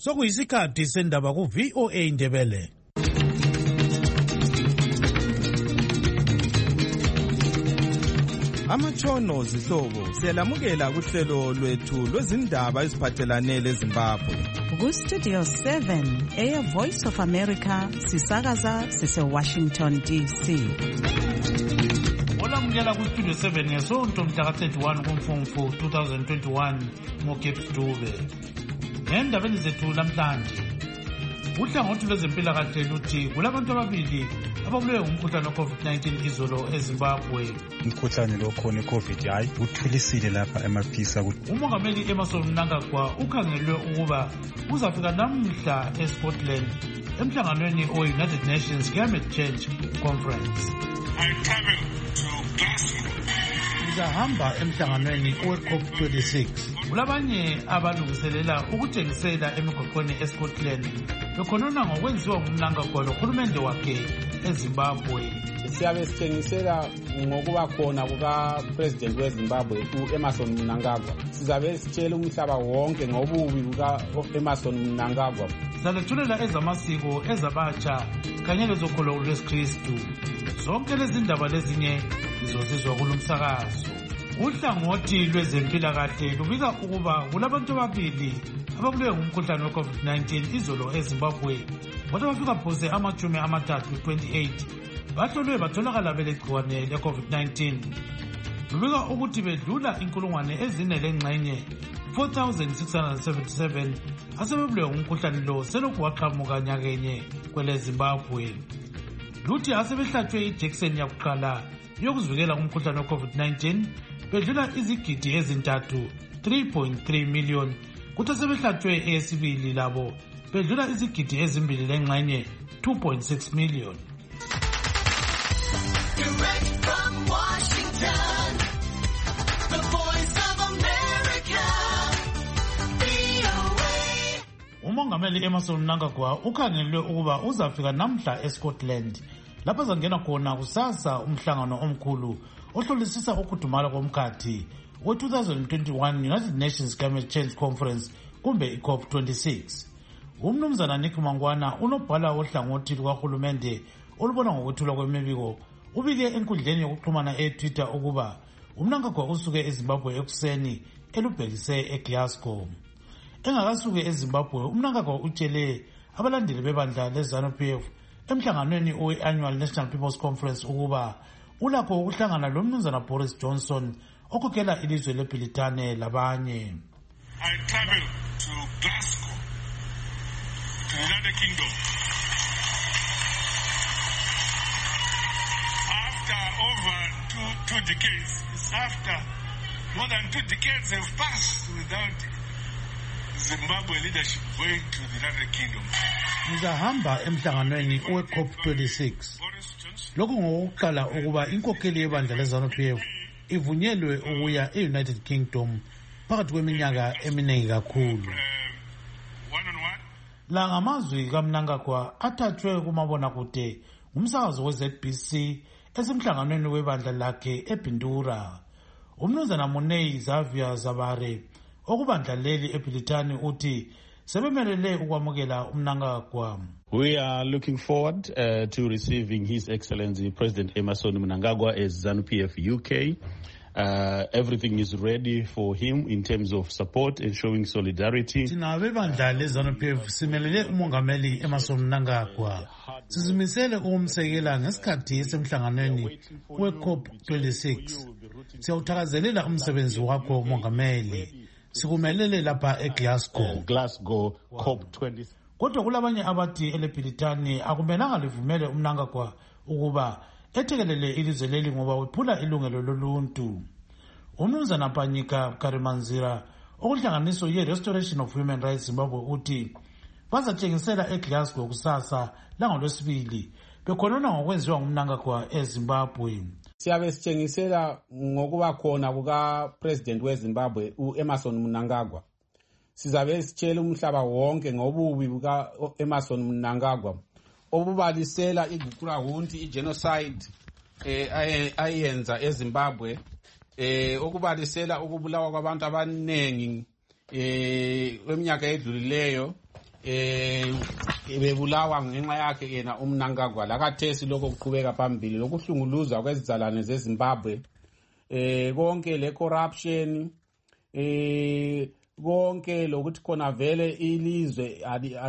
Sokuyisikhathi sendaba ku VOA Ndebele. Amatshono zihlobo siyalamukela kuhlelo lwethu lwezindaba eziphathelane leZimbabwe. Ku Studio 7 Air Voice of America sisakaza sise Washington DC. Olamukela ku Studio 7 ngesonto mhla ka-31 kuMfumfu 2021 ngoGibbs Dube. Ngendabeni zethu namhlanje uhlangothi lwezempilakahle luthi kulabantu ababili ababulewe ngumkhuhlane we-COVID-19 izolo eZimbabwe. Umkhuhlane lo khona i-COVID hayi uthulisile lapha emaphisa. Umongameli Emmerson Mnangagwa ukhangelwe ukuba uzafika namhla eScotland emhlanganweni we-United Nations Climate Change Conference. I travel to Glasgow. Uzahamba emhlanganweni we-COP26. Kulabanye abalungiselela ukuthengisela emigoqweni eScotland bekhonona ngokwenziwa ngumnangagwalohulumende wakhe eZimbabwe. Siyabe sithengisela ngokuba khona kuka-President weZimbabwe u-Emmerson Mnangagwa. Sizabe sitshela umhlaba wonke ngobubi buka-Emmerson Mnangagwa. Sizalethulela ezamasiko, ezabatsha kanye lezokholo lwesikristu. Zonke lezi ndaba lezinye zizozizwa kulomsakazo. Uhlangothi lwezempilakahle lubika ukuba kulabantu ababili ababulewe ngumkhuhlane we-COVID-19 izolo eZimbabwe, kodwa bafika phose 38 bahlolwe batholakala belegciwane le-COVID-19. Lubika ukuthi bedlula 4,677 asebebulewe ngumkhuhlane lo selokhu waqhamuka nyakenye kweleZimbabwe. Luthi asebehlatshwe ijekiseni yakuqala yokuzivikela kumkhuhlane we-COVID-19 bedlula izigidi ezintathu 3.3 million, kuthi asebehlatshwe eyesibili labo bedlula izigidi ezimbili lengxenye 2.6 million. Direct from Washington, the Voice of America, VOA. Umongameli Emmerson Mnangagwa ukhangelwe ukuba uzafika namhla eScotland lapho azangena khona kusasa umhlangano omkhulu ohlolisisa ukudumala komkhathi we-2021 United Nations Climate Change Conference kumbe i-COP26. Umnumzana Nick Mangwana unobhala wohlangothi lukahulumende olubona ngokwethulwa kwemibiko ubike enkundleni yokuxhumana eTwitter ukuba uMnangagwa usuke eZimbabwe ekuseni elubhekise eGlasgow. Engakasuke eZimbabwe, uMnangagwa utshele abalandeli bebandla leZANU-PF emhlanganweni we-Annual National People's Conference ukuba ulapho ukuhlangana lomnumzana Boris Johnson okhokhela ilizwe leBritane labanye. I travel to Glasgow, to the United Kingdom. After over two decades, it's after more than 2 decades have passed without Zimbabwe leadership going to the United Kingdom. Uzahamba emhlanganweni we-COP26. Lokhu ngokuqala ukuba inkokheli yebandla leZANU-PF ivunyelwe ukuya e-United Kingdom phakathi kweminyaka eminingi kakhulu. La ngamazwi kaMnangagwa athathwe kumabonakude ngumsakazo we-ZBC esemhlanganweni webandla lakhe eBindura. Umnumzana Money Xavier Zabare okubandla leli eBritane uthi sebemelele ukwamukela uMnangagwa. We are looking forward to receiving His Excellency President Emmerson Mnangagwa as ZANU-PF UK. Everything is ready for him in terms of support and showing solidarity. Thina bebandla leZANU-PF simelele umongameli Emmerson Mnangagwa. Sizimisele ukumsekela ngesikhathi esemhlanganweni we-COP26. Siyawuthakazelela umsebenzi wakho umongameli. Sikumelele lapha eGlasgow. Glasgow COP26. Kodwa kulabanye abathi eleBritane akumelanga livumele uMnangagwa ukuba ethekelele ilizwe leli ngoba uphula ilungelo loluntu. Umnumzana Panyika Karimanzira okuhlanganiso ye-Restoration of Human Rights Zimbabwe uthi bazathengisela eGlasgow kusasa langolwesibili bekhonona ngokwenziwa ngumnangagwa eZimbabwe. Siyabe sithengisela ngokuba khona kuka-President weZimbabwe u-Emmerson Mnangagwa. Sizabe sitshela umhlaba wonke ngobubi buka-Emmerson Mnangagwa obubalisela iguqulahunti i-genocide ayenza eZimbabwe, okubalisela ukubulawa kwabantu abanengi kweminyaka edlulileyo, bebulawa ngenxa yakhe yena uMnangagwa lakathesi lokho kuqhubeka phambili lokuhlunguluzwa kwezizalwane zeZimbabwe konke le corruption konke lokuthi khona vele ilizwe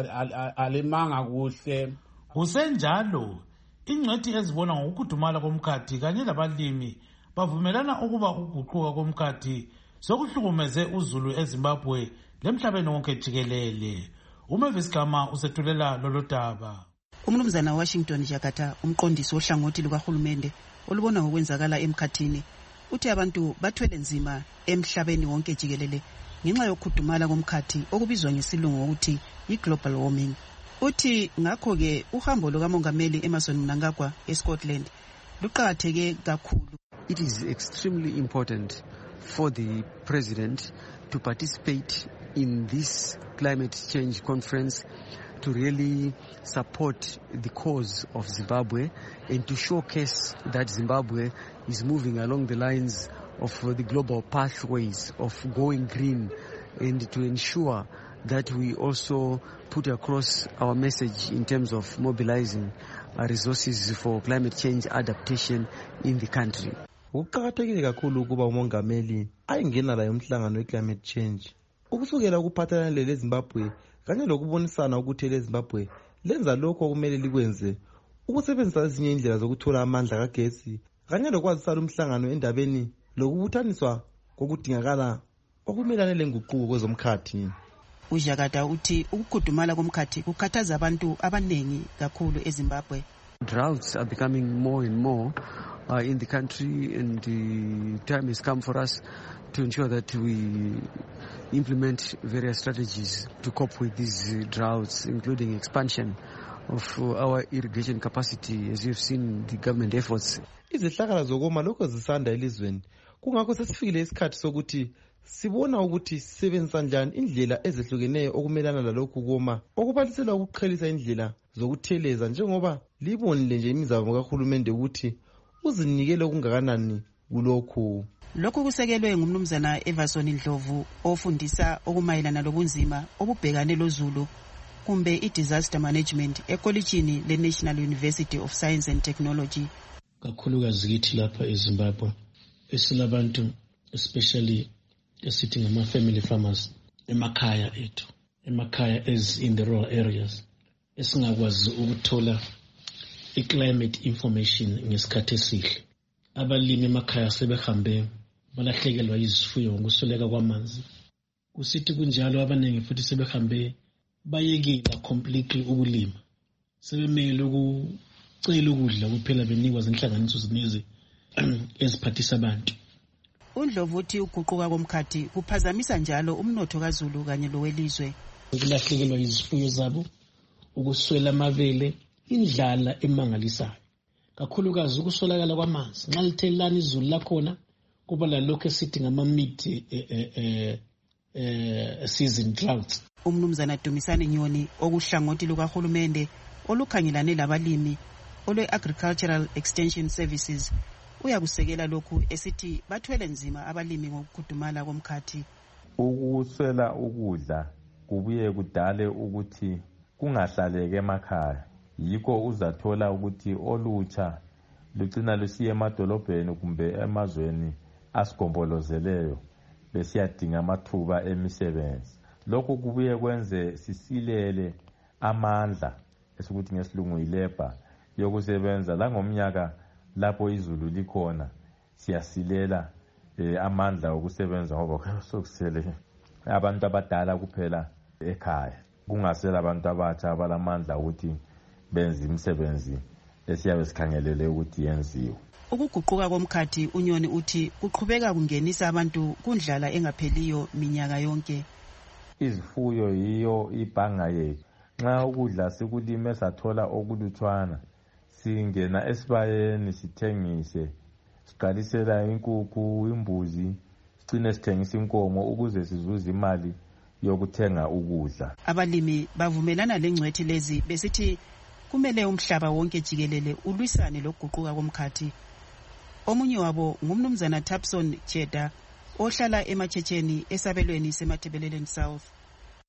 alimanga kuhle. Kusenjalo ingcwethi ezibona ngokukudumala komkhathi kanye labalimi bavumelana ukuba ukuguquka komkhathi sokuhlukumeze uZulu eZimbabwe lemhlabeni wonke jikelele. Umavis Gama usethulela lolo daba. Umnumzana Washington Jakata umqondisi ohlangothi lukahulumende olubona ngokwenzakala emkhathini uthi abantu bathwele nzima emhlabeni wonke jikelele ngenxa yokukhudumala komkhathi okubizwa ngesilungu ukuthi i-global warming. Uthi ngakho ke uhambo lukamongameli Emmerson Mnangagwa eScotland luqakatheke kakhulu. It is extremely important for the president to participate in this climate change conference to really support the cause of Zimbabwe and to showcase that Zimbabwe is moving along the lines of the global pathways of going green, and to ensure that we also put across our message in terms of mobilizing our resources for climate change adaptation in the country. Ukuqakathekile kakhulu ukuba umongameli ayingena la yomhlangano we-climate change. Ukusukela ukuphathelana leZimbabwe kanye lokubonisana ukuthi leZimbabwe lenza lokho okumele likwenze ukusebenzisa ezinye indlela zokuthola amandla kagesi kanye lokwazisa umhlangano endabeni lokubuthaniswa kokudingakala okumelane lenguquko kwezomkhathi. uJakata uthi ukukhudumala komkhathi kukhathaza abantu abanengi kakhulu eZimbabwe. Droughts are becoming more and more in the country, and the time has come for us to ensure that we implement various strategies to cope with these droughts, including expansion of our irrigation capacity. As you've seen, the government efforts. Izihlakala zokoma lokho zisanda elizweni. Kungakho sesifikile isikhathi sokuthi sibona ukuthi sisebenzisa njani indlela ezehlukeneyo okumelana lalokhu koma okubalisela ukuqhelisa indlela zokutheleza njengoba libonile nje imizamo kahulumende ukuthi uzinikele okungakanani kulokhu. Lokhu kusekelwe ngumnumzana Everson Ndlovu ofundisa okumayelana lobunzima obubhekane loZulu kumbe i-disaster management ekolitshini le-National University of Science and Technology. Kakhulukazi kithi lapha eZimbabwe esilabantu especially esithi ngama-family farmers emakhaya ethu, emakhaya as in the rural areas, esingakwazi ukuthola i-climate information ngesikhathi esihle. Abalimi emakhaya sebehambe balahlekelwa izifuyo ngokusweleka kwamanzi. Kusithi kunjalo abaningi futhi sebehambe bayekela completely ukulima. Sebemele ukucela ukudla kuphela benikwa zinhlanganiso zinezi eziphathisa abantu. uNdlovu uthi ukuguquka komkhathi kuphazamisa njalo umnotho kaZulu kanye lowelizwe. Ukulahlekelwa izifuyo zabo, ukuswela amabele, indlala emangalisayo. Kakhulukazi ukuswelakala kwamanzi. Nxa lithelelana izulu lakhona kuba lalokho esithi ngama-mid season droughts. Umnumzana Dumisani Nyoni okuhlangothi lukahulumende olukhangelane labalimi olwe-Agricultural Extension Services uyakusekela lokhu esithi bathwele nzima abalimi ngokukhudumala komkhathi. Ukuswela ukudla kubuye kudale ukuthi kungahlaleke emakhaya. Yikho uzathola ukuthi olutsha lucina lusiya emadolobheni kumbe emazweni asigombolozeleyo besiyadinga amathuba emisebenzi. Lokhu kubuye kwenze sisilele amandla esikuthi ngesilungu ilabor yokusebenza la ngomnyaka lapho izulu likhona siyasilela amandla okusebenza ngoba sokusele abantu abadala kuphela ekhaya, kungasela abantu abatsha abalamandla ukuthi benze imisebenzi esiyabe sikhangelele ukuthi yenziwe. Ukuguquka komkhathi uNyoni uthi kuqhubeka kungenisa abantu kundlala engapheliyo minyaka yonke. Izifuyo yiyo ibhanga yethu. Nxa ukudla sikulime sathola okulutshwana singena esibayeni sithengise, siqalisela inkukhu, imbuzi, sicine sithengisa inkomo ukuze sizuze imali yokuthenga ukudla. Abalimi bavumelana lengcwethi lezi besithi kumele umhlaba wonke jikelele ulwisane lokuguquka komkhathi. Omunye wabo ngumnumzana Tapson Cheda ohlala eMatshecheni esabelweni seMathebeleleni South.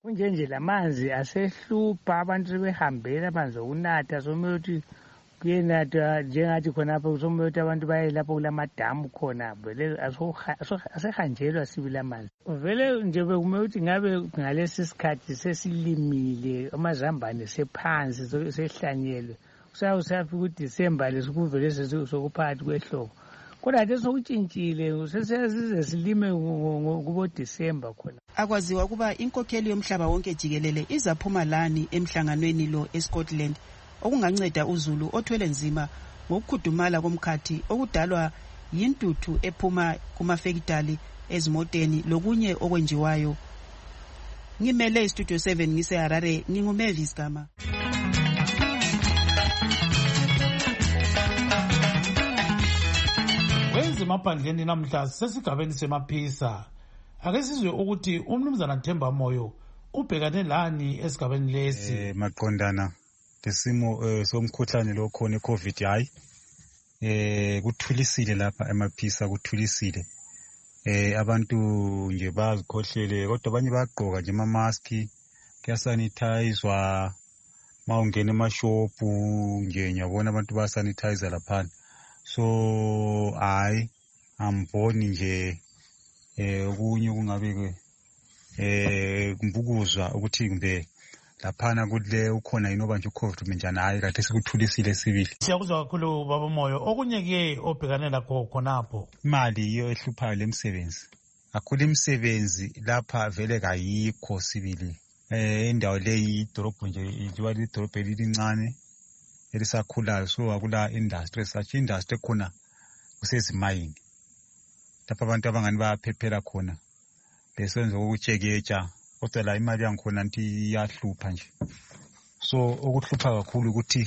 kunjenje lamanzi asehlupha abantu sebehambela amanzi okunatha somele ukuthi kuyenatha njengathi khonapho somele ukuthi abantu baye lapho kulamadamu khona vele asehanjelwa sibili amanzi vele nje bekumele ukuthi ngabe ngalesi sikhathi sesilimile amazambane sephansi sehlanyelwe usayafika uDisemba lesikuvele sokuphakathi kwehlobo kodwa nje sokutshintshile sesize silime kuboDisemba khona. Akwaziwa ukuba inkokheli yomhlaba wonke jikelele izaphuma lani emhlanganweni lo eScotland okunganceda uZulu othwele nzima ngokukhudumala komkhathi okudalwa yintuthu ephuma kumafekitali ezimoteni lokunye okwenjiwayo. Ngimele iStudio 7 ngiseHarare nginguMavis Gama. Emaphandleni namhla sesigabeni semaphisa. Ake sizwe ukuthi umnumzana Themba Moyo ubhekane lani esigabeni lesi. Maqondana lesimo somkhuhlane lo khona iCovid hayi kuthulisile lapha emaphisa kuthulisile. Abantu nje bazikhohlele kodwa abanye bayagqoka nje ama mask kuyasanitizwa mawungena emashopu nje nyabona abantu basanitizer lapha. So amboni nje okunye kungabe kumbukuzwa ukuthi kumbe laphana kule ukhona inoba nje uCovid menjani hayi kade sikuthulisile sibili. Siyakuzwa kakhulu baba Moyo okunye ke obhekane lakho khonapho. Imali iyo ehluphayo lemsebenzi. Akule imisebenzi lapha vele kayikho sibili. Indawo leyi idorobho nje ijiwa lidorobho elincane elisakhulayo so akula industry such industry khona kusezimayini lapha abantu abangani bayaphephela khona besenza ukucheketsha kodwa la imali yangikhona nti iyahlupha nje so okuhlupha kakhulu ukuthi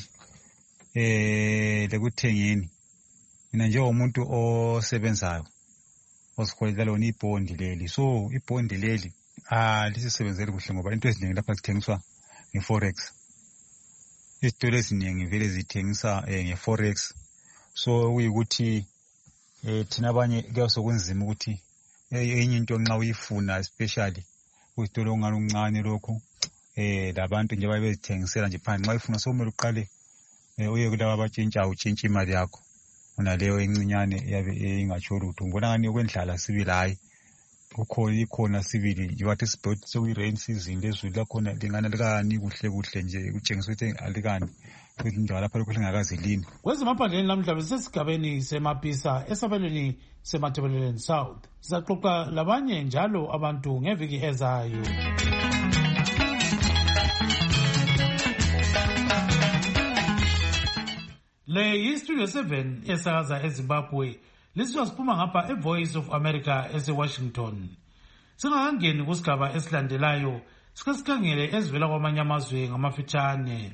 lekuthengeni mina nje umuntu osebenzayo osikholela lona ibhondi leli so ibhondi leli lisisebenzele kuhle ngoba into eziningi lapha zithengiswa ngeforex. Izitolo eziningi vele zithengisa ngeforex so kuyikuthi thina abanye kuyasokunzima ukuthi enye into nxa uyifuna especially kuyitolo ongani uncane lokho labantu nje bayebezithengisela nje phansi nxa uyifuna sokumele uqale uye kulabo abatshintsha utshintsha imali yakho unaleyo encinyane yabe ingatsho lutho ngibona ngani okwendlala sibili hayi ikhona sibili njengathi sibhodi sekuyi-rain season lezulu lakhona lingana likani kuhle nje kutshengisa ukuthi alikani ukuthi indawo lapha lokhu lingakaze lini. Kwezemaphandleni namhla besesigabeni semaphisa esabelweni seMatabeleland South. Sizaxoxa labanye njalo abantu ngeviki ezayo. Le yiStudio 7 esakaza eZimbabwe. Lisizwa siphuma ngapha eVoice of America eseWashington. Singakangeni kusigaba esilandelayo, sike sikhangele ezivela kwamanye amazwe ngamafitshane.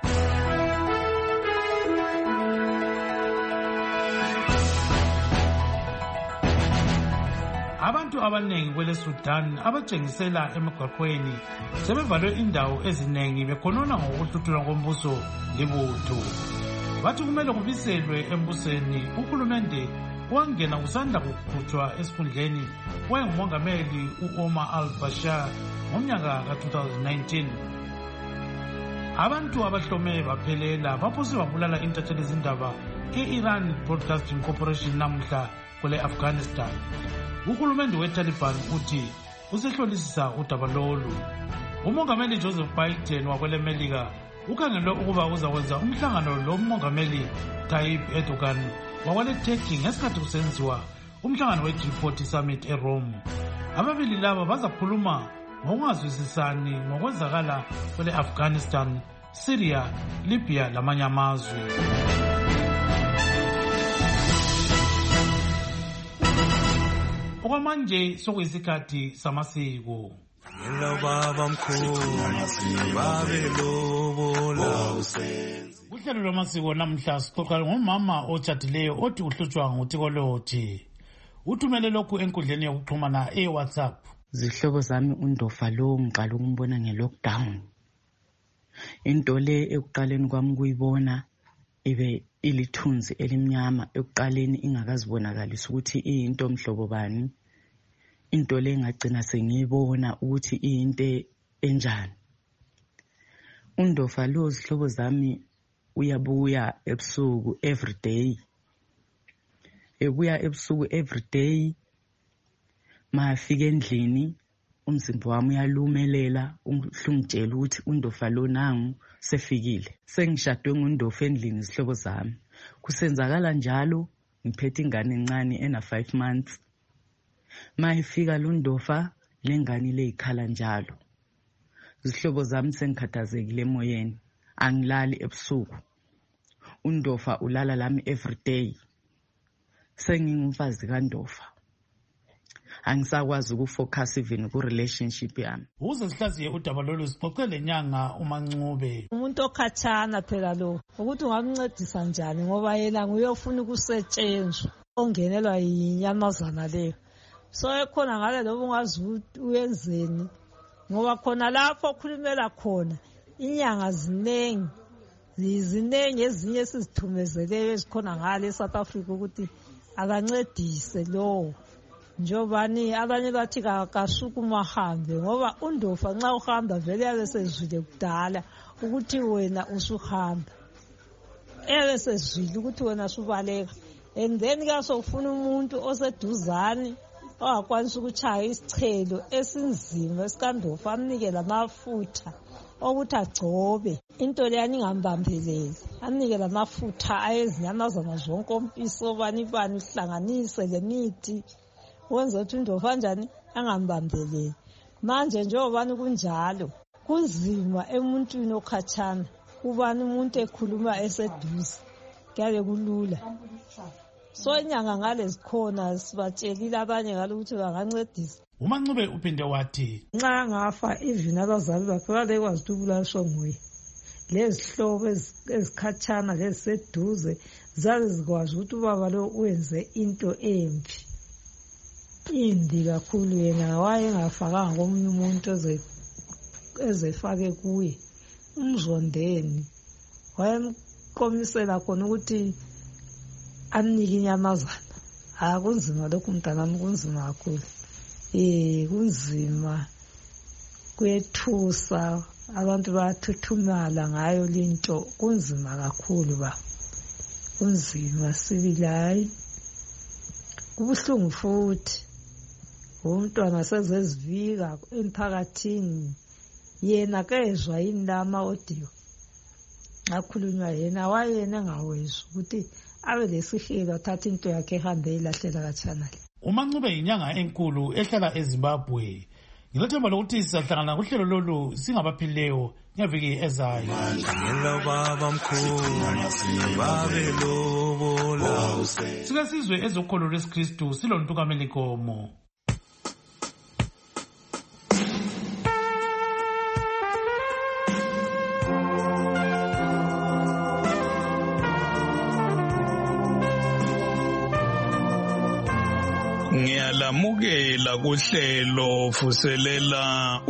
Abantu abanengi kwele Sudan abatshengisela emigwaqweni sebevalwe indawo eziningi bekhonona ngokuhluthulwa kombuso libutho. Bathi kumele kubiselwe embusweni uhulumende wangena kusanda kukhutshwa esikhundleni wayengumongameli u-Omar al-Bashir ngomnyaka ka-2019. Abantu abahlome baphelela baphose babulala intatheli zindaba e-Iran Broadcasting Corporation namhla kwele Afghanistan. Uhulumende we-Taliban uthi usehlolisisa udaba lolu. Umongameli Joseph Biden wakwele Melika ukhangelwe ukuba uzakwenza umhlangano lo mongameli Tayyip Erdogan wakwele Turkey ngesikhathi kusenziwa umhlangano we-G40 Summit eRome. Ababili laba bazakhuluma ngokungazwisisani ngokwenzakala kwele Afghanistan, Syria, Libya lamanye amazwe. Okwamanje sokuyisikhathi samasiko. Uhlelo lwamasiko namhla sixoxa ngomama otshadileyo othi uhlutshwa ngutikoloji. Uthumele lokhu enkundleni yokuxhumana eWhatsApp. Zihlobo zami uNdofa lo ngiqala ukumbona ngelockdown. Into le ekuqaleni kwami kuyibona ibe ilithunzi elimnyama ekuqaleni ingakazibonakalisa ukuthi into omhlobo bani. Into le ngagcina sengiyibona ukuthi into enjani. UNdofa lo zihlobo zami uyabuya ebusuku every day. Ebuya ebusuku every day. Mafika endlini umzimba wami uyalumelela uhlungitshela ukuthi uNdofa lo nangu sefikile. Sengishadwe nguNdofa endlini zihlobo zami. Kusenzakala njalo ngiphethe ingane encane ena 5 months. Mayifika lo Ndofa lengane leyikhala njalo. Zihlobo zami sengikhathazekile emoyeni. Angilali ebusuku. uNdofa ulala lami every day. Sengingumfazi kaNdofa. Angisakwazi ukufocus even ku relationship yami. Uze sihlaziye udaba lolu sixoxele nyanga uMancube. Umuntu okhathana phela lo ukuthi ungamncedisa njani ngoba yena nguyofuna ukusetshenzwa ongenelwa yinyamazana leyo. So ekhona ngale lobu ungazi uyenzeni ngoba khona lapho okhulumela khona inyanga zinengi ezinye sizithumezeleyo ezikhona ngale eSouth Africa ukuthi akancedise lo. Njobani abanye bathi kasukuma hambe ngoba uNdofa nxa uhamba vele yabe sezwile kudala ukuthi wena usuhamba. Yabe sezwile ukuthi wena usubaleka. And then kasofuna umuntu oseduzane owakwanisa ukuchaya isichelo esinzima esikaNdofa amnike lamafutha ukuthi agcobe. Into le yaningambambeleli. Amnike lamafutha ayezinyamazana zonke ompiso bani uhlanganise lemithi. Wenza ukuthi uNdofa njani angambambeleli. Manje njengobani kunjalo kunzima emuntwini okhathana ubani umuntu ekhuluma eseduze kuyake kulula. So inyanga ngale zikhona sibatshelile abanye ngalo ukuthi bangancedisa. uMancube uphinde wathi nxa ngafa even abazali bakhe balekwazi ukubulaliswa nguye. Lezi hlobo ezikhathana leziseduze zaze zikwazi ukuthi ubaba lo wenze into embi. Imbi kakhulu yena wayengafakanga komunye umuntu ezefake kuye. Umzondeni wayemkomisela khona ukuthi amnike inyamazana. Kunzima lokhu mntanami, kunzima kakhulu. Kunzima kuyethusa abantu bayathuthumala ngayo linto. Kunzima kakhulu ba. Kunzima sibilayi. Kubuhlungu futhi. Umntwana sezezivika emphakathini yena kezwa yini lama audio akhulunywa yena wayena ngawezwa ukuthi abe lesihelo athatha into yakhe ehambe ilahlela kaChannel. uMancube inyanga enkulu ehlala eZimbabwe. Ngilethemba lokuthi sizahlangana kuhlelo lolu singabaphilileyo ngeviki ezayo. Sike sizwe ezokholo lwesikristu silontukameli Nkomo. Ngiyalamukela kuhlelo vuselela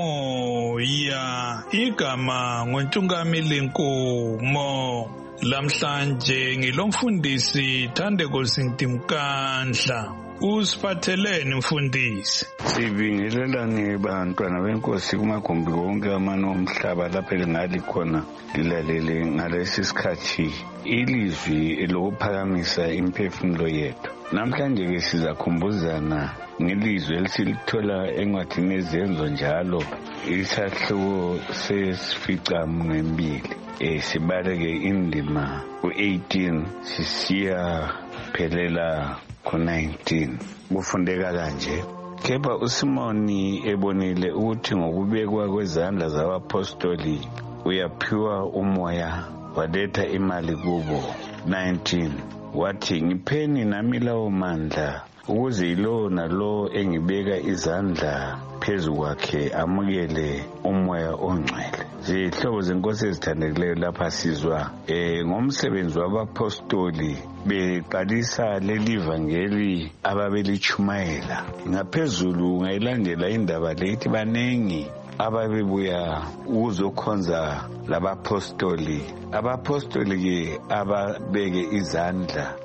umoya igama ngoNtungameli Nkomo. Lamhlanje ngilomfundisi Thandeko Sintimkandla. Usiphatheleni mfundisi? Sibingelelani bantwana benkosi kumagumbi wonke amano omhlaba lapha ngali khona lilalele ngalesi sikhathi ilizwi elokuphakamisa imphefumulo yethu. Namhlanje ke sizakhumbuzana ngelizwi elisilithola encwadini ezenzo njalo isahluko sesificamunwembili. Sibaleke indima u-18 sisiya phelela ku-19. Kufundeka kanje: kepha uSimoni ebonile ukuthi ngokubekwa kwezandla zabapostoli uyaphiwa umoya, waletha imali kubo. 19 wathi, ngipheni nami lawo mandla ukuze yilo nalo engibeka izandla phezu kwakhe amukele umoya ongcwele. Zihlobo zenkosi ezithandekileyo, lapha sizwa ngomsebenzi wabapostoli beqalisa leli vangeli ababelichumayela. Ngaphezulu ngayilandela indaba lethi banengi ababebuya ukuzokhonza labapostoli. Abapostoli ke ababeke izandla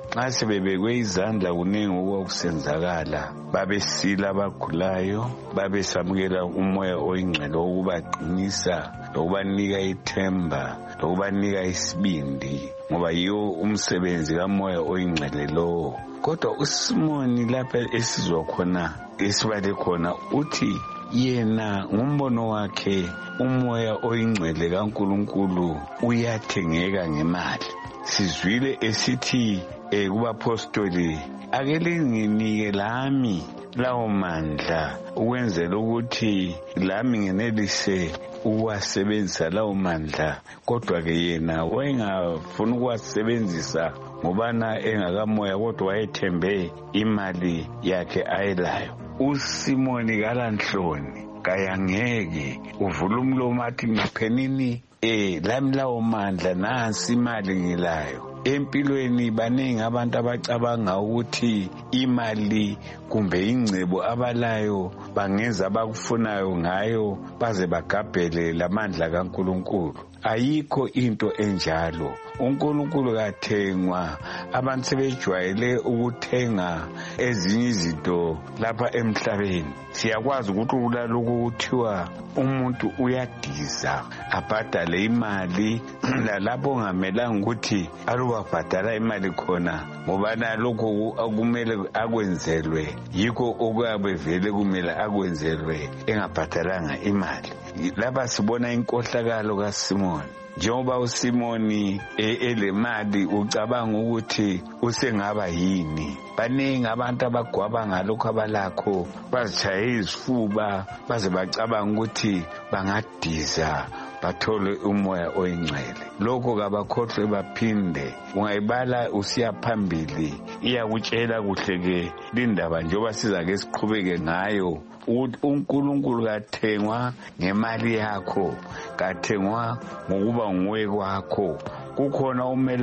nxa sebebekwe izandla kuningi okwakusenzakala, babesila abagulayo, babesamukela umoya oyingcwele okubaqinisa lokubanika ithemba lokubanika isibindi, ngoba yiwo umsebenzi kamoya oyingcwele lowo. Kodwa uSimoni lapha esizwa khona esibale khona uthi yena ngumbono wakhe umoya oyingcwele kaNkulunkulu uyathengeka ngemali. Sizwile esithi kubapostoli, ake linginike lami lawo mandla ukwenzela ukuthi lami ngenelise uwasebenzisa lawo mandla. Kodwa ke yena wayengafuna ukuwasebenzisa ngobana engakamoya, kodwa wayethembe imali yakhe ayelayo. uSimoni kalanhloni kayangeke uvula umlomo athi ngiphenini lami lawo mandla, nansi imali ngilayo. Empilweni baningi abantu abacabanga ukuthi imali kumbe ingcebo abalayo bangenza abakufunayo ngayo baze bagabhele lamandla kaNkulunkulu. Ayikho into enjalo. uNkulunkulu kathengwa. Abantu sebejwayele ukuthenga ezinye izinto lapha emhlabeni. Siyakwazi ukuthi ulalokho kuthiwa umuntu uyadiza abhadale imali lalapho ongamelanga ukuthi alubabhadala imali khona, ngoba nalokho akumele akwenzelwe yikho okuyabe vele kumele akwenzelwe engabhadalanga imali. Lapha sibona inkohlakalo kaSimoni. Njengoba uSimoni elemali ucabanga ukuthi usengaba yini. Baningi abantu abagwaba ngalokho abalakho, bazitshaya izifuba baze bacabanga ukuthi bangadiza bathole umoya oyingcwele. Lokho kabakhohlwe baphinde. Ungayibala usiya phambili iyakutshela kuhle ke lindaba njengoba sizake siqhubeke ngayo. uNkulunkulu kathengwa ngemali yakho, kathengwa ngokuba nguwe kwakho. Kukhona umele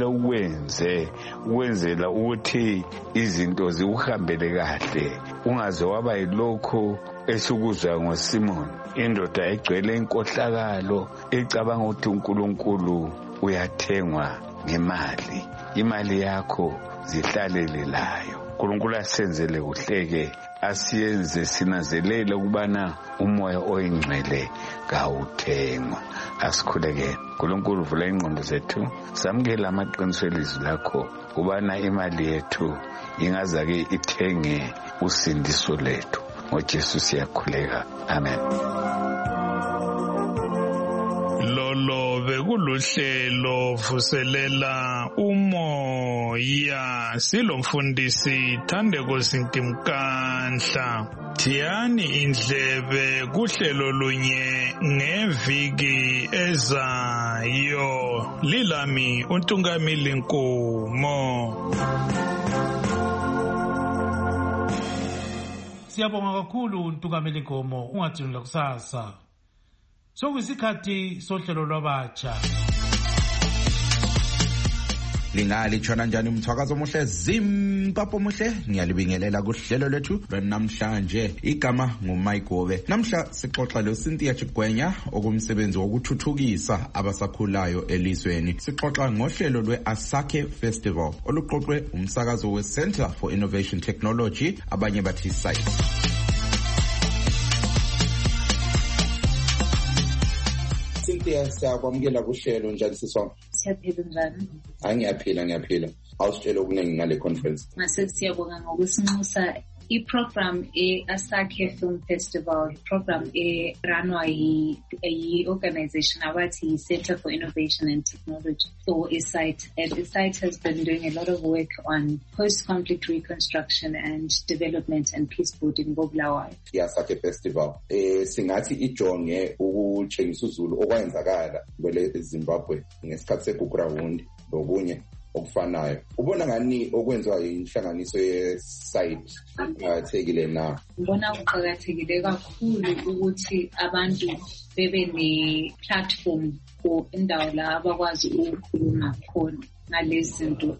ukwenzela ukuthi izinto zikuhambele kahle, ungaze waba yilokho esukuzwa ngoSimoni, indoda egcwele inkohlakalo ecabanga ukuthi uNkulunkulu uyathengwa ngemali. Imali yakho zihlalele layo. uNkulunkulu asenzele kuhleke, asiyenze sinanzelele ukubana umoya oyingcwele kawuthengwa. Asikhulekeni. uNkulunkulu vula ingqondo zethu, samukela amaqiniso elizwi lakho kubana imali yethu ingazake ithenge usindiso lethu. ngoJesu siyakhuleka, amen. Lolo bekuluhlelo vuselela umoya, silomfundisi Thandeko Sintimkanhla. Thiyani indlebe kuhlelo lunye ngeviki ezayo. Lilami uNtungamili Nkomo. Siyabonga kakhulu uNtungamili Nkomo, ungathini kusasa. Sokuyisikhathi sohlelo lwabatsha. Lingalithona njani umthwakazo omuhle Zimbabwe muhle? Ngiyalibingelela kuhlelo lethu lwanamhlanje. Igama nguMike Gobe. Namhla sixoxa loCynthia Chigwenya okumsebenzi wokuthuthukisa abasakhulayo elizweni. Sixoxa ngohlelo lweAsake Festival oluqoqwe umsakazo weCenter for Innovation Technology, abanye bathi SITE. Cynthia, siyakwamukela kuhlelo njani sisonke? Siyaphila njani? Ngiyaphila. Awusitshela okuningi ngale conference. Mase siyabonga ngokusinxusa i-program Asake Film Festival, program ranwa yi-organization abathi Center for Innovation and Technology, or SITE. And SITE has been doing a lot of work on post-conflict reconstruction and development and peace building Bulawayo. I-Asake Festival singathi ijonge ukutshengisa uzulu okwenzakala kwele Zimbabwe ngesikhathi segugrawundi lokunye okufanayo. Ubona ngani okwenziwa inhlanganiso ye-SITE kuqakathekile na? Ngibona kuqakathekile kakhulu ukuthi abantu bebe ne-platform or indawo la abakwazi ukukhuluma khona. ngalezi zinto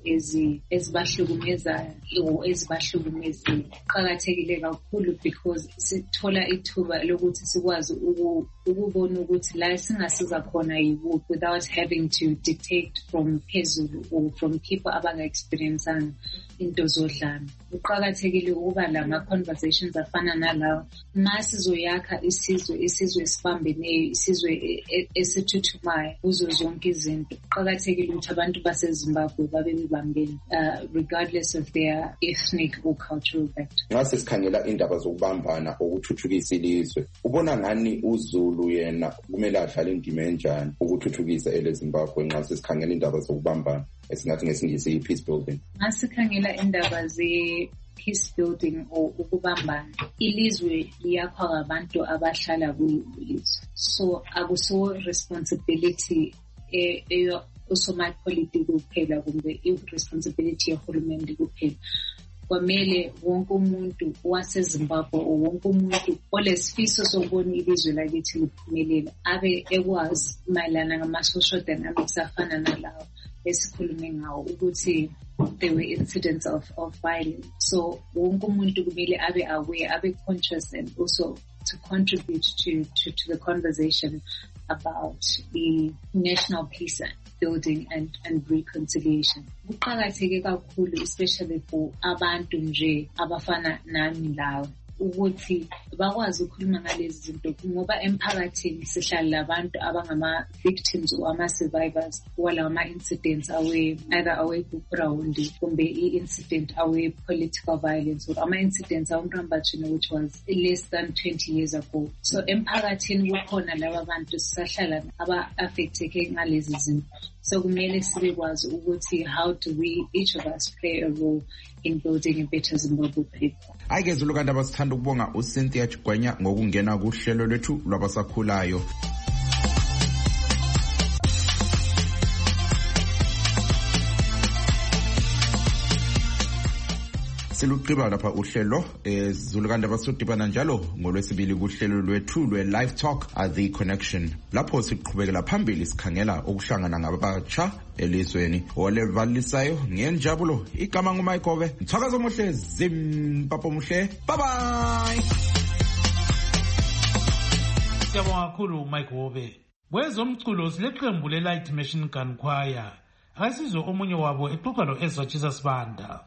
ezibahlukumezayo ezibahlukumezile. Kuqakathekile kakhulu because sithola ithuba lokuthi sikwazi ukubona ukuthi la singasiza khona yikuphi without having to dictate from phezulu or from people abanga-experienceanga into zodlame. Kuqakathekile ukuba lama-conversations afana nalawo. Ma sizoyakha isizwe esibambeneyo, isizwe esithuthumayo kuzo zonke izinto. Kuqakathekile ukuthi abantu baseZimbabwe babe bebambene regardless of their ethnic or cultural background. Ngase sikhangela indaba zokubambana ukuthuthukisa ilizwe. Ubona ngani uZulu yena kumele adlale indima enjani ukuthuthukisa eleZimbabwe nxa sikhangela indaba zokubambana esingathi ngesingisi i-peace building? Masikhangela indaba ze-peace building or ukubambana, ilizwe liyakhwa ngabantu abahlala kulizwe. So akuso responsibility usomapolitiki kuphela kumbe i-responsibility yahulumende kuphela. Kwamele wonke umuntu waseZimbabwe wonke umuntu olesifiso sokubona ilizwe lakithi liphumelela abe ekwazi mayelana ngama-social dynamics afana nalawo esikhulume ngawo ukuthi there were incidents of violence. So wonke umuntu kumele abe aware, abe conscious, and also to contribute to the conversation about the national peace building and reconciliation. Kuqakatheke kakhulu especially for abantu nje abafana nami lawo ukuthi bakwazi ukukhuluma ngalezi zinto ngoba emphakathini sihlala labantu abangama-victims or ama-survivors walawo ama-incidents either awe-Bukurawundi kumbe i-incident awe-political violence or ama-incidents awe-Mrambachino which was less than 20 years ago. So emphakathini kukhona laba bantu sisahlala aba-affecteke ngalezi zinto. So kumele sibekwazi ukuthi how do we each of us play a role in building a better Zimbabwe people. Aykezulu kanti abasithanda ukubonga uCynthia Chigwenya ngokungena kuhlelo lwethu lwabasakhulayo. Siluqhiba lapha uhlelo Zulu kanti abasodibana njalo ngolwesibili kuhlelo lwethu lwe-Live Talk at The Connection. Lapho siqhubekela phambili sikhangela ukuhlangana ngabatsha elizweni olevalisayo ngenjabulo. Igama nguMayigobe. Mthakazo muhle, Zimbabwe muhle. Bye bye. Siyabonga kakhulu Mayigobe. Kwezomculo sileqembu le-Light Machine Gun Choir. Akasizwe omunye wabo exoxa lo-Ezra Jesus Banda.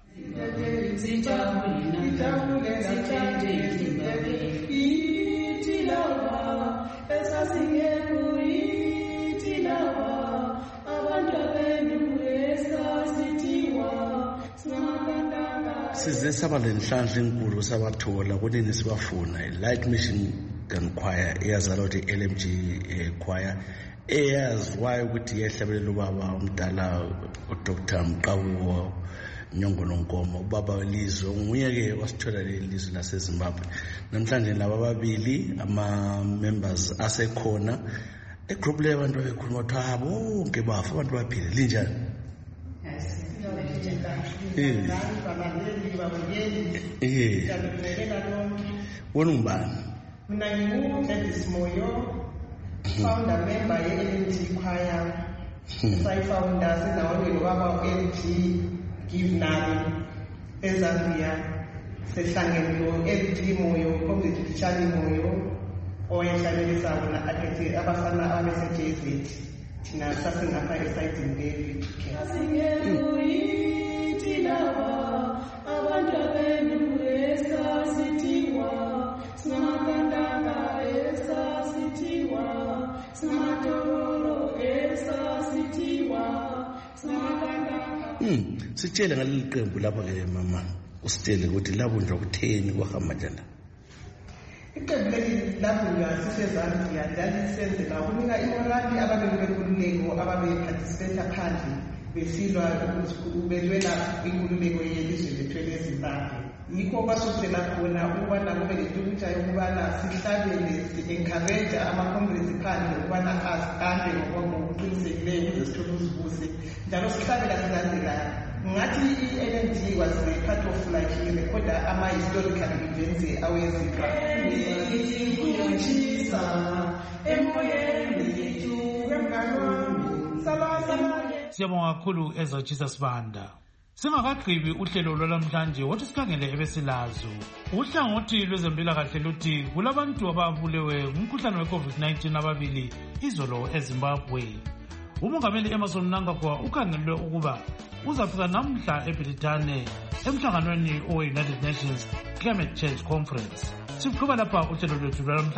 Size saba lenhlanhla enkulu sabathola kunini sibafuna i-Light Machine Gun Choir eyazalwa ukuthi LMG choir eyaziwayo ukuthi yehlabelela ubaba umdala uDr Mqawu Nyongo Nonkomo ubaba welizwe nguye-ke wasithola leli lizwe laseZimbabwe. Namhlanje laba ababili ama-members asekhona egroup leyo abantu bekhuluma ukuthi bonke bafa abantu baphile linjani? Wona ngubani? Mina ngingu-Gladys Moyo, founder member ye-LMG Choir. Sayifounder sinawonye nobaba u-LG Give Nami eZambia. Sehlangene no-LG Moyo, Comrade Chali Moyo, owayehlabelisa wona akhethe abafana abase-JZ. Thina sasingapha esayidini le-Vitke. Abantu abenu esasithiwa singamakandanga esasithiwa singamatololo esasithiwa singamakandanga. Sitshele ngaleli qembu lapha-ke mama usitshele ukuthi labunjwa kutheni kwahamba njani? Iqembu leli labunjwa siseZambia lalisenzela ukunika imorali ababekululeko ababeparticipate phandle besilwa belwela inkululeko yelizwe lethu leZimbabwe. Yikho kwasukela khona ukubana kube lentukutsha yokubana sihlabele si-encourage ama-congress phandle ukubana ande ngokuqinisekileyo ukuze sithole uzibuse njalo sihlabela silandelayo. Ngathi i-LMG was a part of like irekhoda ama-historical events aweZimbabwe. Siyabonga kakhulu Ezachisa Sibanda. Singakagqibi uhlelo lwalamhlanje wathi sikhangele ebesilazo. Uhlangothi lwezempilakahle luthi kulabantu ababulewe ngumkhuhlane we-COVID-19 ababili izolo eZimbabwe. Umongameli Emmerson Mnangagwa ukhangelwe ukuba uzafika namhla eBrithani emhlanganweni we-United Nations Climate Change Conference. Siqhuba lapha uhlelo lwethu lwalamhlanje.